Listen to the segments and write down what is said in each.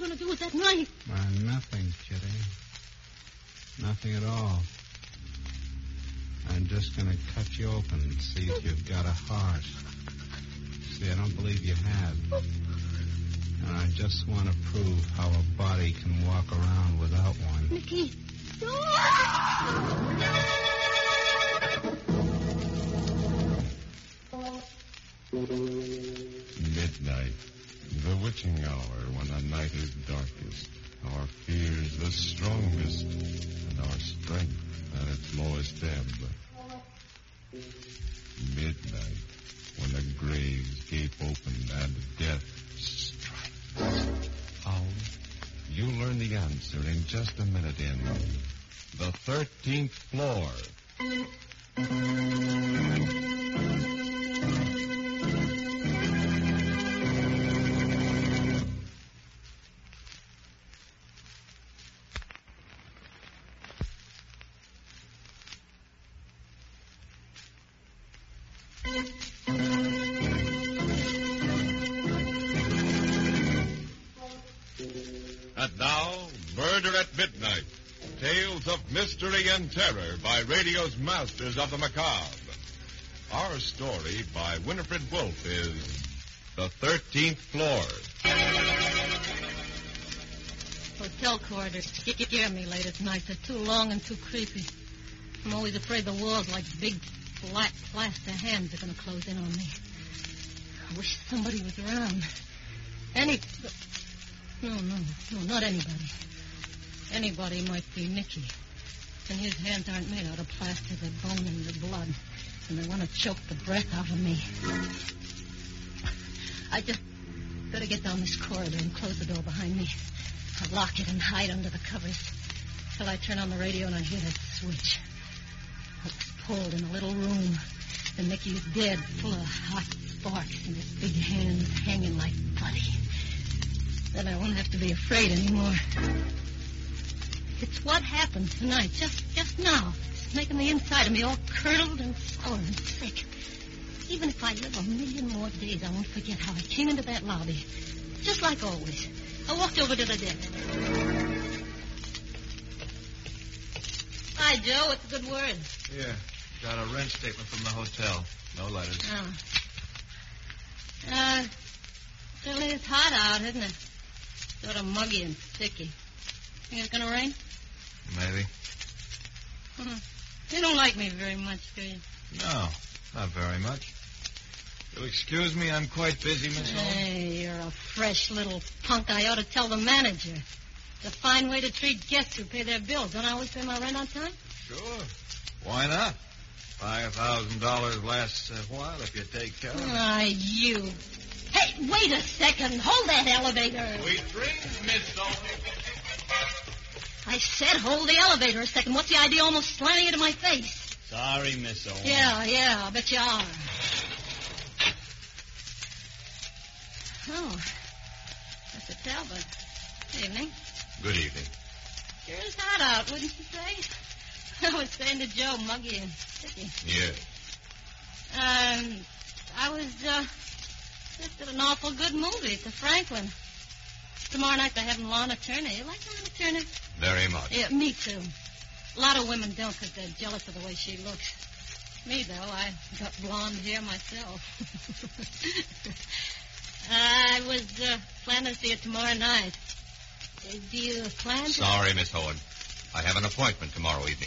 going to do with that knife? Nothing, Kitty. Nothing at all. I'm just going to cut you open and see if you've got a heart. See, I don't believe you have. And I just want to prove how a body can walk around without one. Nicky. Midnight, the witching hour when the night is darkest, our fears the strongest, and our strength at its lowest ebb. Midnight, when the graves gape open and death strikes. How? You'll learn the answer in just a minute in The 13th Floor. And now, Murder at Midnight. Tales of mystery and terror by radio's masters of the macabre. Our story by Winifred Wolfe is The 13th Floor. Hotel corridors scare me late at night. They're too long and too creepy. I'm always afraid the walls, like big, flat, plaster hands, are going to close in on me. I wish somebody was around. No, not anybody. Anybody might be Nicky. And his hands aren't made out of plaster. They're bone and they're blood. And they want to choke the breath out of me. I just better get down this corridor and close the door behind me. I'll lock it and hide under the covers till I turn on the radio and I hear that switch. It's pulled in a little room. And Nicky is dead, full of hot sparks and his big hands hanging like putty. Then I won't have to be afraid anymore. It's what happened tonight, just now. It's making the inside of me all curdled and sour and sick. Even if I live a million more days, I won't forget how I came into that lobby. Just like always. I walked over to the desk. Hi, Joe. What's the good word? Here. Got a rent statement from the hotel. No letters. Oh. Certainly it's hot out, isn't it? Sort of muggy and sticky. Think it's going to rain? Maybe. You don't like me very much, do you? No, not very much. You'll excuse me, I'm quite busy, Miss Holmes. Hey, you're a fresh little punk. I ought to tell the manager. It's a fine way to treat guests who pay their bills. Don't I always pay my rent on time? Sure. Why not? $5,000 lasts a while if you take care of it. Why, you. Hey, wait a second. Hold that elevator. Sweet dreams, Miss Holmes. I said hold the elevator a second. What's the idea almost slamming it in my face? Sorry, Miss Holmes. Yeah, I bet you are. Oh, Mr. Talbot. Good evening. Good evening. Sure is hot out, wouldn't you say? I was saying to Joe, muggy and sticky. Yes. I was just at an awful good movie at the Franklin. Tomorrow night they're having Lana Turner. You like Lana Turner? Very much. Yeah, me too. A lot of women don't because they're jealous of the way she looks. Me, though, I got blonde hair myself. I was planning to see it tomorrow night. Do you plan to? Sorry, Miss Hohen. I have an appointment tomorrow evening.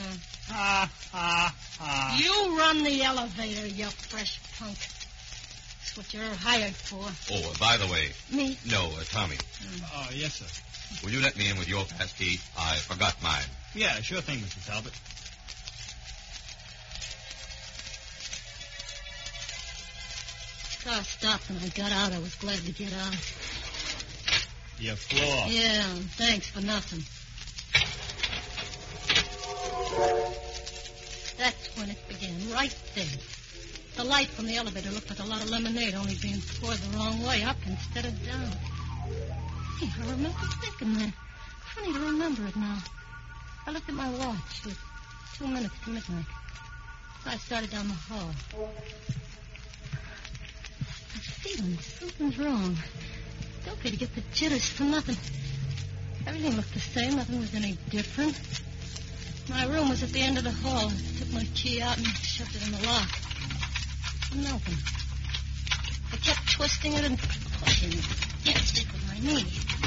You run the elevator, you fresh punk. That's what you're hired for. Oh, by the way. Me? No, Tommy. Oh, yes, sir. Will you let me in with your pass key? I forgot mine. Yeah, sure thing, Mr. Talbot. The car stopped and I got out. I was glad to get out. Your floor. Yeah, thanks for nothing. That's when it began, right there. The light from the elevator looked like a lot of lemonade only being poured the wrong way, up instead of down. Hey, I remember thinking that. Funny to remember it now. I looked at my watch. It was 2 minutes to midnight. So I started down the hall. I was feeling something's wrong. Don't happy to get the jitters for nothing. Everything looked the same. Nothing was any different. My room was at the end of the hall. I took my key out and shoved it in the lock. It wouldn't open. I kept twisting it and pushing against it with my knee.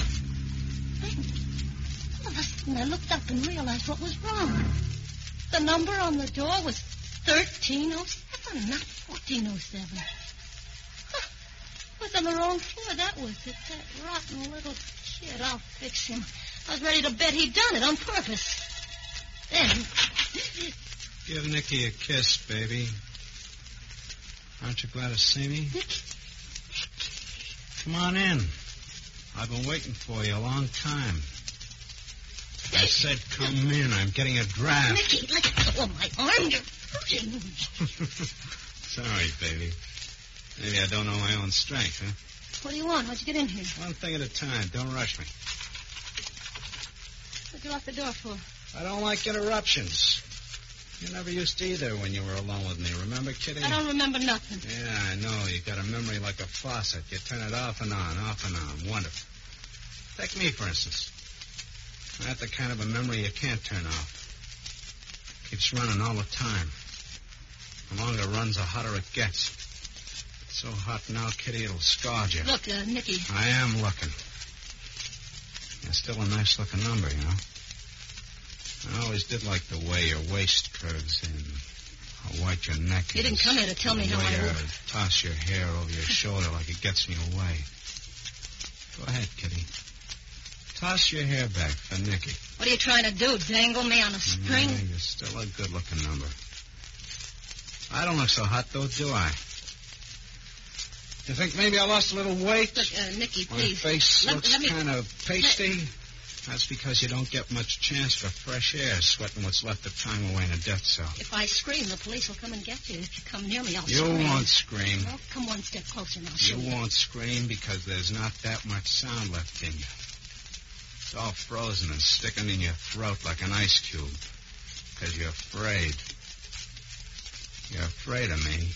All of a sudden, I looked up and realized what was wrong. The number on the door was 1307, not 1407. Huh. I was on the wrong floor. That was it. That rotten little kid. I'll fix him. I was ready to bet he'd done it on purpose. Then... Give Nicky a kiss, baby. Aren't you glad to see me? Nicky. Come on in. I've been waiting for you a long time. I said come in. I'm getting a draft. Nicky, let go of my arm. You're hurting me. Sorry, baby. Maybe I don't know my own strength, huh? What do you want? How'd you get in here? One thing at a time. Don't rush me. What'd you lock the door for? I don't like interruptions. You never used to either when you were alone with me. Remember, Kitty? I don't remember nothing. Yeah, I know. You got a memory like a faucet. You turn it off and on, off and on. Wonderful. Take me, for instance. I have the kind of a memory you can't turn off. Keeps running all the time. The longer it runs, the hotter it gets. It's so hot now, Kitty, it'll scald you. Look, Nicky. I am looking. You're still a nice-looking number, you know. I always did like the way your waist curves in, how white your neck is. You didn't come here to tell me how I look. look. Toss your hair over your shoulder like it gets me away. Go ahead, Kitty. Toss your hair back for Nicky. What are you trying to do, dangle me on a string? Yeah, you're still a good-looking number. I don't look so hot, though, do I? You think maybe I lost a little weight? Look, Nicky, My please. face Let looks me- kind of pasty. That's because you don't get much chance for fresh air sweating what's left of time away in a death cell. If I scream, the police will come and get you. If you come near me, I'll You scream. won't scream. Well, come one step closer and I'll show You won't scream because there's not that much sound left in you. It's all frozen and sticking in your throat like an ice cube. Because you're afraid. You're afraid of me.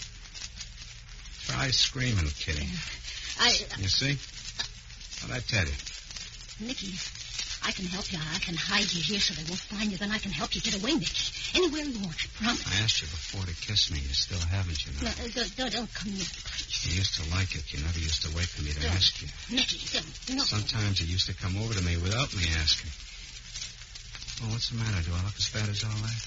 Try screaming, Kitty. You see? What'd I tell you? Nicky, I can help you. I can hide you here so they won't find you. Then I can help you get away, Nicky. Anywhere you want, I promise. I asked you before to kiss me. You still haven't, you know. No, don't come near, please. You used to like it. You never used to wait for me to ask you. Nicky, don't. No. Sometimes you used to come over to me without me asking. Oh, what's the matter? Do I look as bad as all that?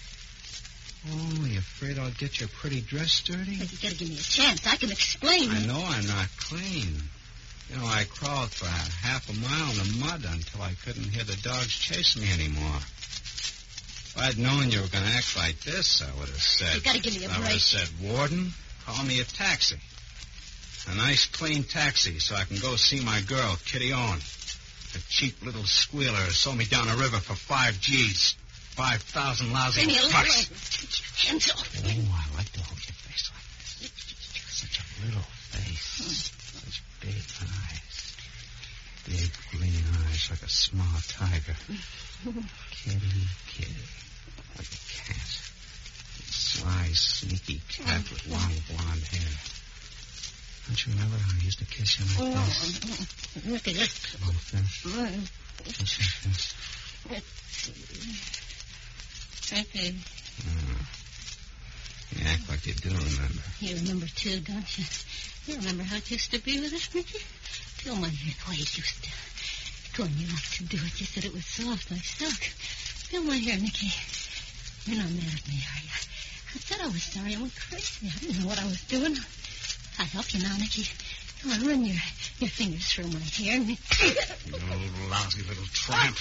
Oh, you afraid I'll get your pretty dress dirty? You gotta give me a chance. I can explain. I know I'm not clean. You know, I crawled for half a mile in the mud until I couldn't hear the dogs chase me anymore. If I'd known you were going to act like this, I would have said... You gotta give me a I would break. have said, Warden, call me a taxi. A nice, clean taxi so I can go see my girl, Kitty Owen. A cheap little squealer who sold me down the river for 5 G's. 5,000 lousy Leave me alone. bucks. Hands off. Oh, I like to hold your face like this. Such a little face. Such big eyes. Big green eyes like a small tiger. Kitty. Like a cat. A sly, sneaky cat with long blonde hair. Don't you remember how I used to kiss you like this? Look at this. Come on, finish. Kiss like this. Okay. You act like you do remember. You remember, too, don't you? You remember how it used to be with us, Nicky? Feel my hair the way it used to. Go on, you like to do it. You said it was soft like silk. Feel my hair, Nicky. You're not mad at me, are you? I said I was sorry. I went crazy. I didn't know what I was doing. I'll help you now, Nicky. Come on, run your fingers through my hair. You old lousy little tramp.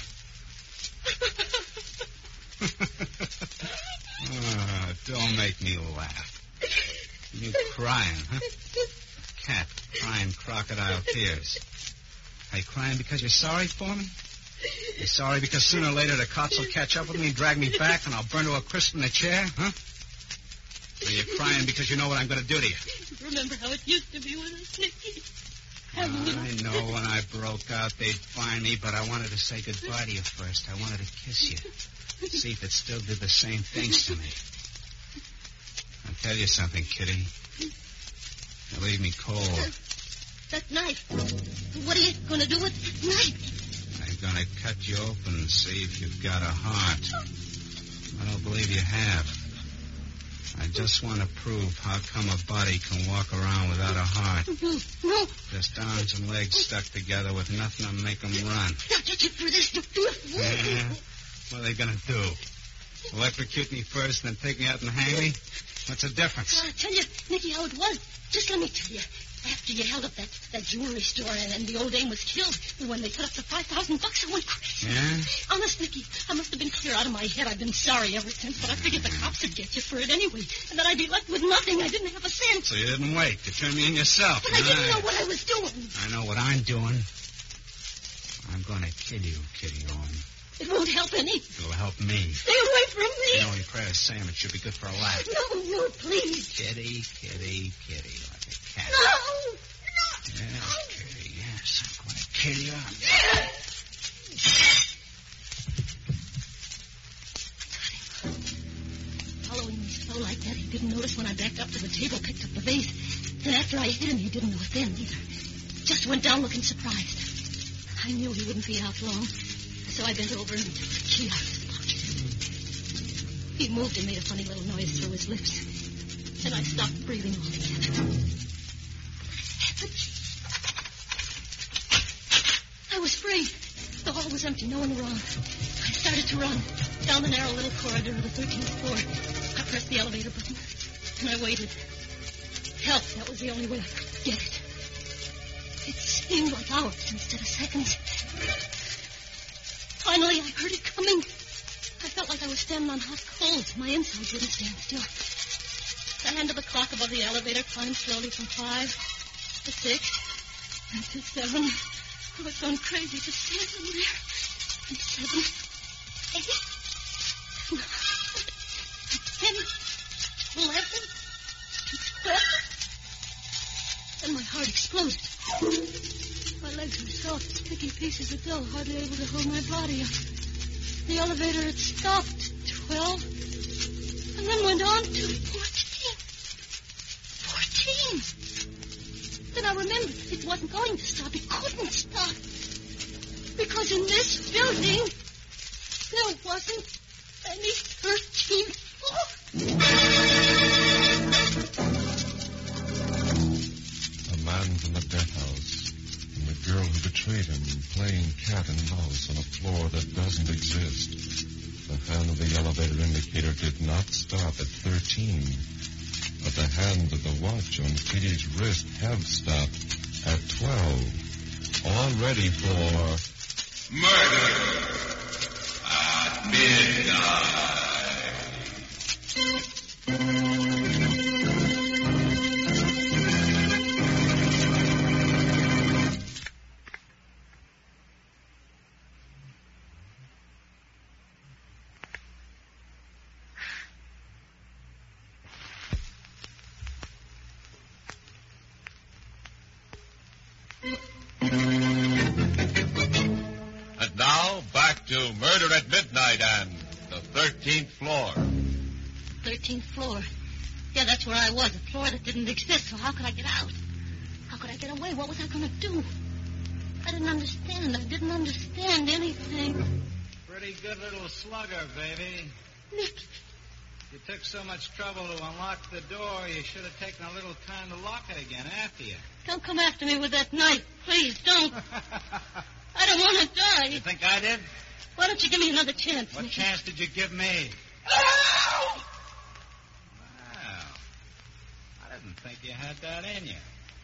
Don't make me laugh. You crying, huh? Cat crying crocodile tears. Are you crying because you're sorry for me? You're sorry because sooner or later the cops will catch up with me and drag me back and I'll burn to a crisp in the chair, huh? Or you're crying because you know what I'm going to do to you? Remember how it used to be with us, Nicky? I know when I broke out they'd find me, but I wanted to say goodbye to you first. I wanted to kiss you. See if it still did the same things to me. I'll tell you something, Kitty. You leave me cold. That knife. What are you going to do with that knife? I'm going to cut you open and see if you've got a heart. I don't believe you have. I just want to prove how come a body can walk around without a heart. No. Just arms and legs stuck together with nothing to make them run. Not just for this. Yeah. What are they going to do? Electrocute me first and then take me out and hang me? What's the difference? I'll tell you, Nicky, how it was. Just let me tell you. After you held up that jewelry store and the old dame was killed, when they put up the $5,000, I went crazy. Yeah? Honest, Nicky, I must have been clear out of my head. I've been sorry ever since, but I figured the cops would get you for it anyway, and that I'd be left with nothing. I didn't have a cent. So you didn't wait. You turned me in yourself. But I didn't know what I was doing. I know what I'm doing. I'm going to kill you, Kitty Owen. It won't help any. It'll help me. Stay away from me. The only prayer Sam, it should be good for a laugh. No, please. Kitty, kitty, kitty, like a cat. No. Yes, Kitty, yes. I'm going to kill you. Following me slow like that, he didn't notice when I backed up to the table, picked up the vase. And after I hit him, he didn't know it then either. Just went down looking surprised. I knew he wouldn't be out long, so I bent over and took the key out of his pocket. He moved and made a funny little noise through his lips. And I stopped breathing altogether. The key. I was free. The hall was empty, no one around. I started to run down the narrow little corridor of the 13th floor. I pressed the elevator button, and I waited. Help, that was the only way I could get it. It seemed like hours instead of seconds. Finally, I heard it coming. I felt like I was standing on hot coals. My insides wouldn't stand still. The hand of the clock above the elevator climbed slowly from 5 to 6 and to 7. I was going crazy to stand in there. And 7, 8, 9, 10, 11, 12. Then my heart exploded. My legs were soft, sticky pieces of dough, hardly able to hold my body up. The elevator had stopped. 12. And then went on to 14. 14. Then I remembered it wasn't going to stop. It couldn't stop. Because in this building, there wasn't any 13th floor. A man from the death house, and the girl who betrayed him, playing cat and mouse on a floor that doesn't exist. The hand of the elevator indicator did not stop at 13, but the hand of the watch on Kitty's wrist have stopped at 12. All ready for Murder at Midnight. And now, back to Murder at Midnight and the 13th floor. 13th floor. Yeah, that's where I was, a floor that didn't exist, so how could I get out? How could I get away? What was I going to do? I didn't understand. I didn't understand anything. Pretty good little slugger, baby. Nick, You took so much trouble to unlock the door, you should have taken a little time to lock it again after you. don't come after me with that knife. Please, don't. I don't want to die. You think I did? Why don't you give me another chance, What Nicky? chance did you give me? Oh! Well, I didn't think you had that in you.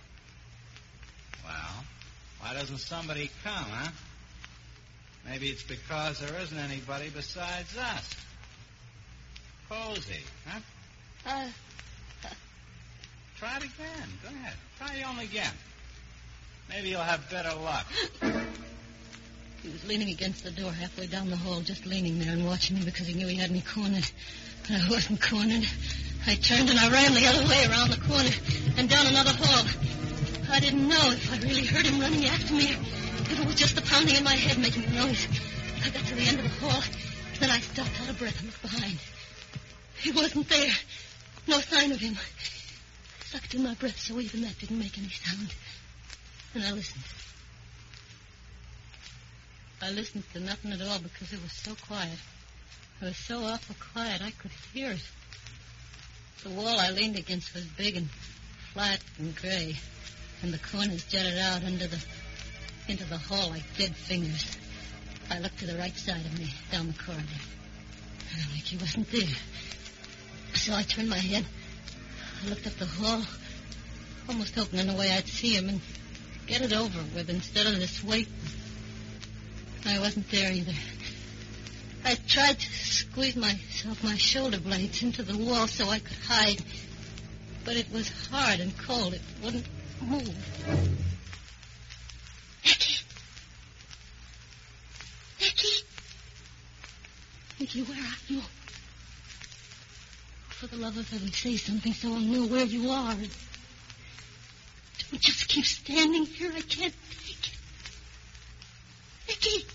Well, why doesn't somebody come, huh? Maybe it's because there isn't anybody besides us. Posey, huh? Try it again. Go ahead. Try your own again. Maybe you'll have better luck. He was leaning against the door halfway down the hall, just leaning there and watching me because he knew he had me cornered. But I wasn't cornered. I turned and I ran the other way around the corner and down another hall. I didn't know if I really heard him running after me or if it was just the pounding in my head making the noise. I got to the end of the hall. Then I stopped out of breath and looked behind. He wasn't there. No sign of him. I sucked in my breath so even that didn't make any sound. And I listened. I listened to nothing at all because it was so quiet. It was so awful quiet I could hear it. The wall I leaned against was big and flat and gray, and the corners jutted out into the hall like dead fingers. I looked to the right side of me, down the corridor. Like he wasn't there. So I turned my head. I looked up the hall, almost hoping in a way I'd see him and get it over with instead of this wait. I wasn't there either. I tried to squeeze my shoulder blades into the wall so I could hide, but it was hard and cold. It wouldn't move. Nicky, where are you? For the love of heaven, say something so I'll know where you are. Don't just keep standing here. I can't take it. Nicky!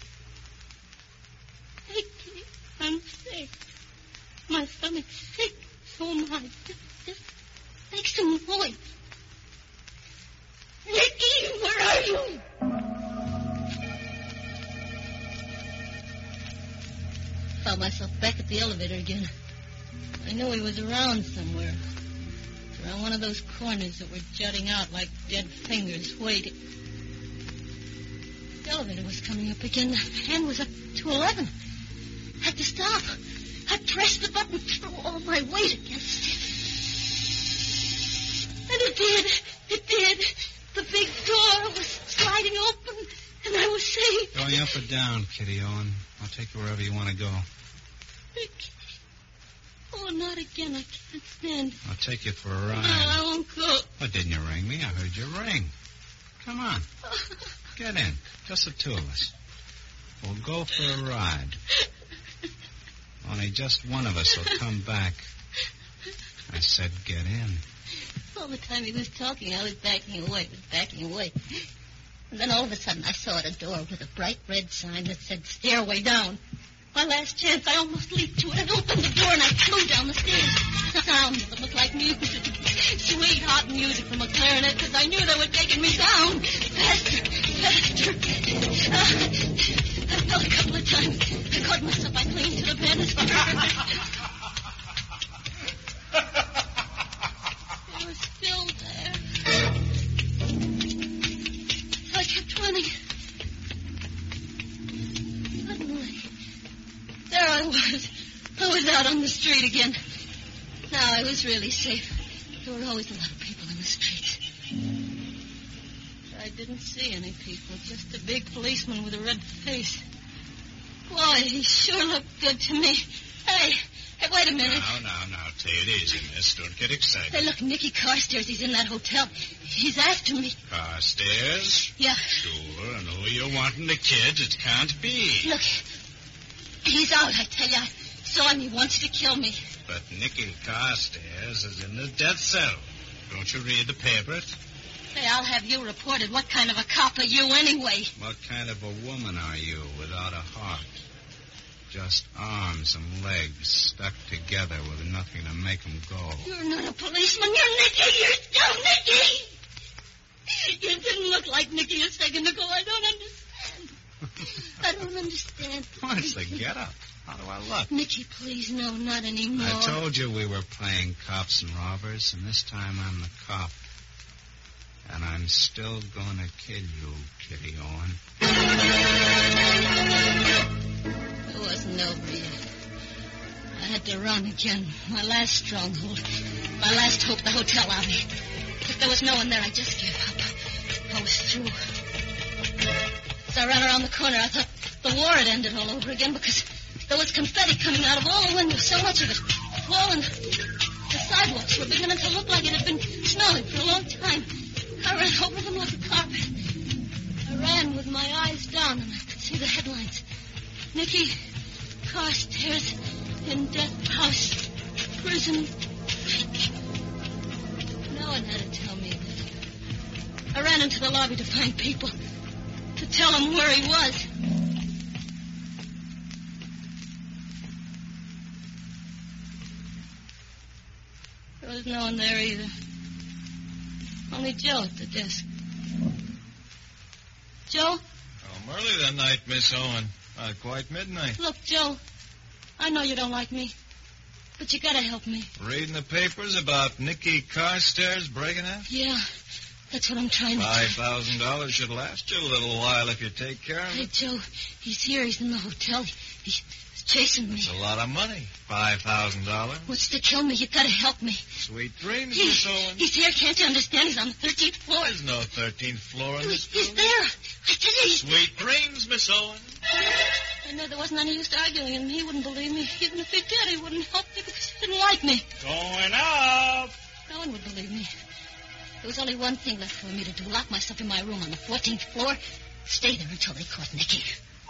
Nicky, I'm sick. My stomach's sick. So am I. Just make some noise. Nicky, where are you? I found myself back at the elevator again. I knew he was around somewhere. Around one of those corners that were jutting out like dead fingers, waiting. The elevator was coming up again. The hand was up to 11. I had to stop. I pressed the button, threw all my weight against it. And it did. It did. The big door was sliding open, and I was safe. Going up or down, Kitty Owen? I'll take you wherever you want to go. Oh, not again. I can't stand. I'll take you for a ride. No, I won't go. Well, didn't you ring me? I heard you ring. Come on. Get in. Just the two of us. We'll go for a ride. Only just one of us will come back. I said get in. All the time he was talking, I was backing away. And then all of a sudden, I saw at a door with a bright red sign that said stairway down. My last chance, I almost leaped to it and opened the door, and I flew down the stairs. The sound of it looked like music. Sweet, hot music from a clarinet, because I knew they were taking me down. Faster. I fell a couple of times. I caught myself. I clinging to the bed as far They were still there. So I kept running. Suddenly, there I was. I was out on the street again. Now I was really safe. There were always a lot of people in the streets. I didn't see any people, just a big policeman with a red face. Boy, he sure looked good to me. Hey, wait a minute. Now, take it easy, miss. Don't get excited. Hey, look, Nicky Carstairs, he's in that hotel. He's after me. Carstairs? Yeah. Sure, and who you wanting the kids? It can't be. Look, he's out, I tell you. I saw him. He wants to kill me. But Nicky Carstairs is in the death cell. Don't you read the papers? Hey, I'll have you reported. What kind of a cop are you anyway? What kind of a woman are you without a heart? Just arms and legs stuck together with nothing to make them go. You're not a policeman. You're Nicky. You're still Nicky. You didn't look like Nicky a second ago. I don't understand. What's the get-up? How do I look? Nicky, please, no, not anymore. I told you we were playing cops and robbers, and this time I'm the cop. And I'm still gonna kill you, Kitty Owen. It wasn't over yet. I had to run again. My last stronghold. My last hope, the hotel lobby. If there was no one there, I just gave up. I was through. As I ran around the corner, I thought the war had ended all over again because there was confetti coming out of all the windows, so much of it. Falling. The sidewalks were beginning to look like it had been snowing for a long time. I ran over them like a carpet. I ran with my eyes down, and I could see the headlines. Nicky Carstairs in death house, prison. No one had to tell me that. I ran into the lobby to find people, to tell them where he was. There was no one there either. Only Joe at the desk. Joe? Oh, early that night, Miss Owen. Not quite midnight. Look, Joe, I know you don't like me, but you gotta help me. Reading the papers about Nicky Carstairs breaking out? Yeah, that's what I'm trying to do. $5,000 should last you a little while if you take care of Hey, it. Joe, he's here. He's in the hotel. He's chasing me. It's a lot of money. $5,000. Wants to kill me. You gotta help me. Sweet dreams, Miss Owen. He's here. Can't you understand? He's on the 13th floor. There's no 13th floor in this He's building. there. I tell you, Sweet dreams, Miss Owen. I know there wasn't any use arguing, and he wouldn't believe me. Even if he did, he wouldn't help me because he didn't like me. Going up. No one would believe me. There was only one thing left for me to do. Lock myself in my room on the 14th floor. Stay there until they caught Nicky.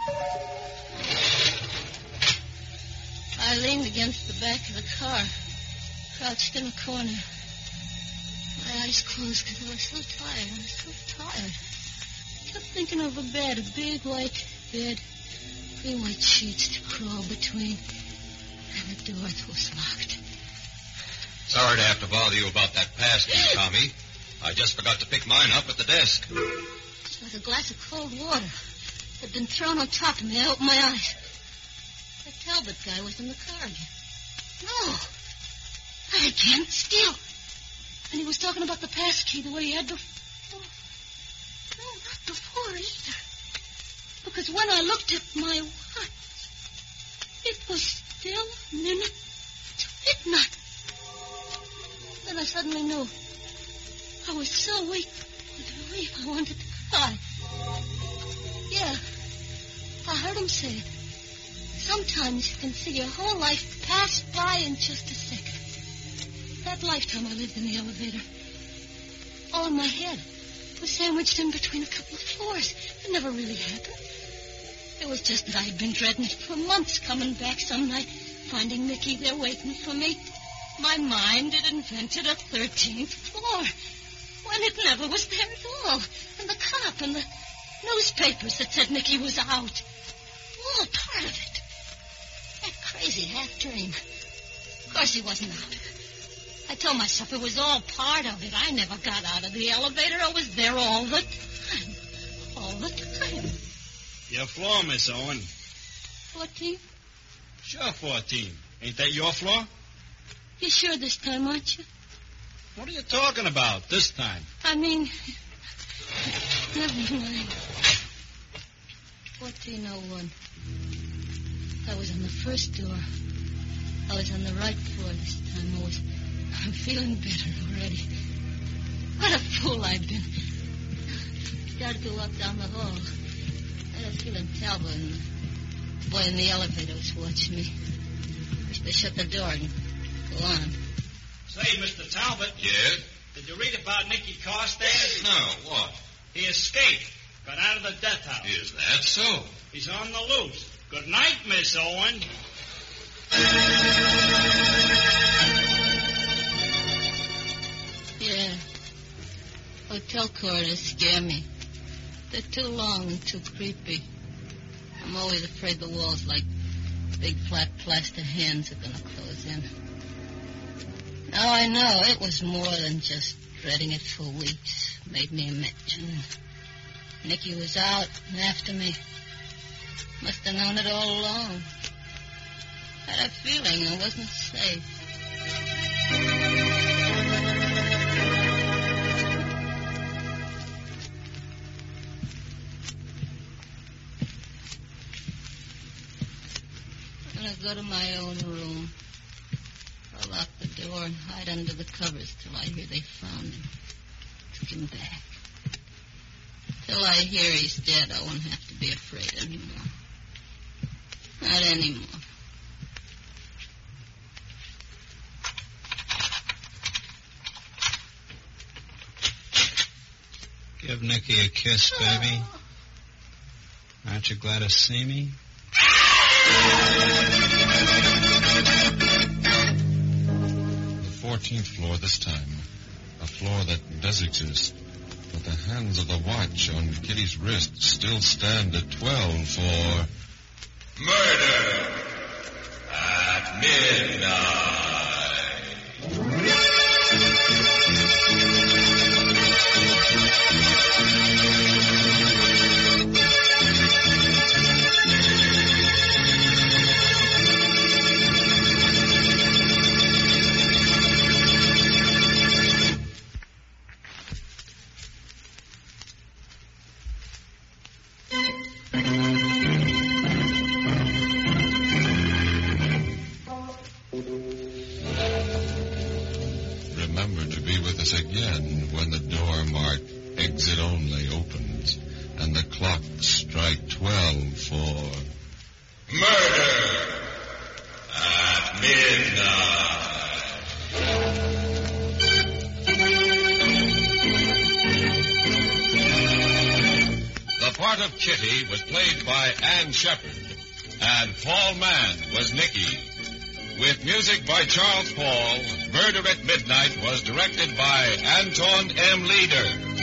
I leaned against the back of the car, crouched in a corner. My eyes closed because I was so tired. I was so tired. I kept thinking of a bed, a big white bed, 3 white sheets to crawl between, and a door that was locked. Sorry to have to bother you about that passkey, Tommy. I just forgot to pick mine up at the desk. Just like a glass of cold water had been thrown on top of me. I opened my eyes. The Talbot guy was in the car again. No. Not again. Still. And he was talking about the passkey the way he had before. No, not before either. Because when I looked at my watch, it was still a minute to midnight. Then I suddenly knew. I was so weak with relief I wanted to cry. Yeah, I heard him say it. Sometimes you can see your whole life pass by in just a second. That lifetime I lived in the elevator, all in my head, was sandwiched in between a couple of floors. It never really happened. It was just that I had been dreading it for months, coming back some night, finding Nicky there waiting for me. My mind had invented a 13th floor, when it never was there at all. And the cop and the newspapers that said Nicky was out. All part of it. That crazy half-dream. Of course he wasn't out. I told myself it was all part of it. I never got out of the elevator. I was there all the time. All the time. Your floor, Miss Owen. 14? Sure, 14. Ain't that your floor? You sure this time, aren't you? What are you talking about this time? I mean, never mind. 1401. I was on the first door. I was on the right floor this time. I'm feeling better already. What a fool I've been. Started to walk down the hall. I had a feeling Talbot and the boy in the elevator was watching me. Wish they shut the door and go on. Say, Mr. Talbot. Yes? Did you read about Nicky Carstairs? No, what? He escaped. Got out of the death house. Is that so? He's on the loose. Good night, Miss Owen. Yeah. Hotel corridors scare me. They're too long and too creepy. I'm always afraid the walls, like big flat plaster hands, are going to close in. Now I know it was more than just dreading it for weeks. Made me imagine. Nicky was out and after me. Must have known it all along. Had a feeling I wasn't safe. I'm going to go to my own room. I'll lock the door and hide under the covers till I hear they found him. Took him back. Till I hear he's dead, I won't have to be afraid anymore. Not anymore. Give Nicky a kiss, baby. Aren't you glad to see me? The 14th floor this time. A floor that does exist. But the hands of the watch on Kitty's wrist still stand at 12 for... Murder at midnight. part of Kitty was played by Ann Shepard, and Paul Mann was Nicky. With music by Charles Paul, Murder at Midnight was directed by Anton M. Leader.